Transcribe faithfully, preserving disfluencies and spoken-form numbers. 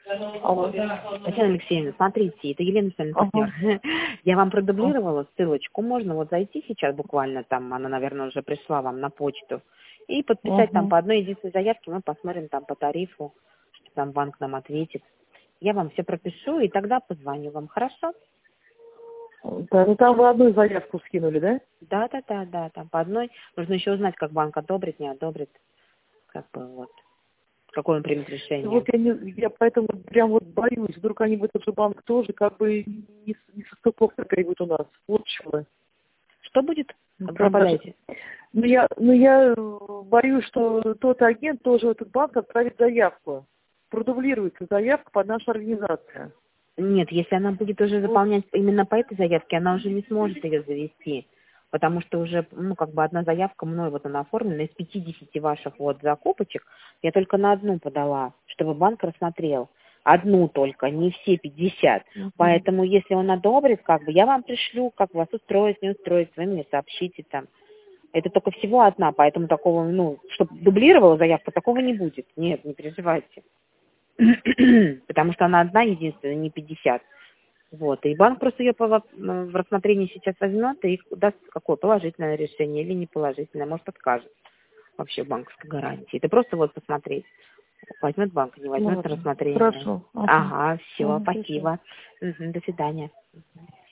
Алло. Татьяна Алексеевна, смотрите, это Елена с вами Ага. партнер. Я вам продублировала ссылочку, можно вот зайти сейчас буквально, там она, наверное, уже пришла вам на почту, и подписать там Ага. по одной единственной заявке, мы посмотрим там по тарифу, что там банк нам ответит. Я вам все пропишу, и тогда позвоню вам, хорошо? Да, ну там вы одну заявку скинули, да? Да, да, да, да, там по одной. Нужно еще узнать, как банк одобрит, не одобрит, как бы вот, какое он примет И вот решение. я, не, я поэтому прям вот боюсь, вдруг они в этот же банк тоже как бы не, с- не со стыковкой перейдут у нас. Вот чего. Что будет? Ну, прям даже. Пропадаете? Ну я, ну я э, боюсь, что тот агент тоже в этот банк отправит заявку. Продублируется заявка под нашу организацию. Нет, если она будет уже Вот. заполнять именно по этой заявке, она уже не сможет ее завести. Потому что уже, ну, как бы одна заявка мной, вот она оформлена, из пятидесяти ваших вот закупочек, я только на одну подала, чтобы банк рассмотрел. Одну только, не все пятьдесят. Мгм. Поэтому, если он одобрит, как бы, я вам пришлю, как вас устроить, не устроить, вы мне сообщите там. Это только всего одна, поэтому такого, ну, чтобы дублировала заявка, такого не будет. Нет, не переживайте. Потому что она одна единственная, не пятьдесят. Вот. И банк просто ее по, в рассмотрении сейчас возьмет и даст какое положительное решение или неположительное, может откажет вообще банковской гарантии. Это просто вот посмотреть. Возьмет банк, не возьмет на Ладно. рассмотрение. Хорошо. Ага. Ага, все, Ага, хорошо. спасибо. Мгм, до свидания.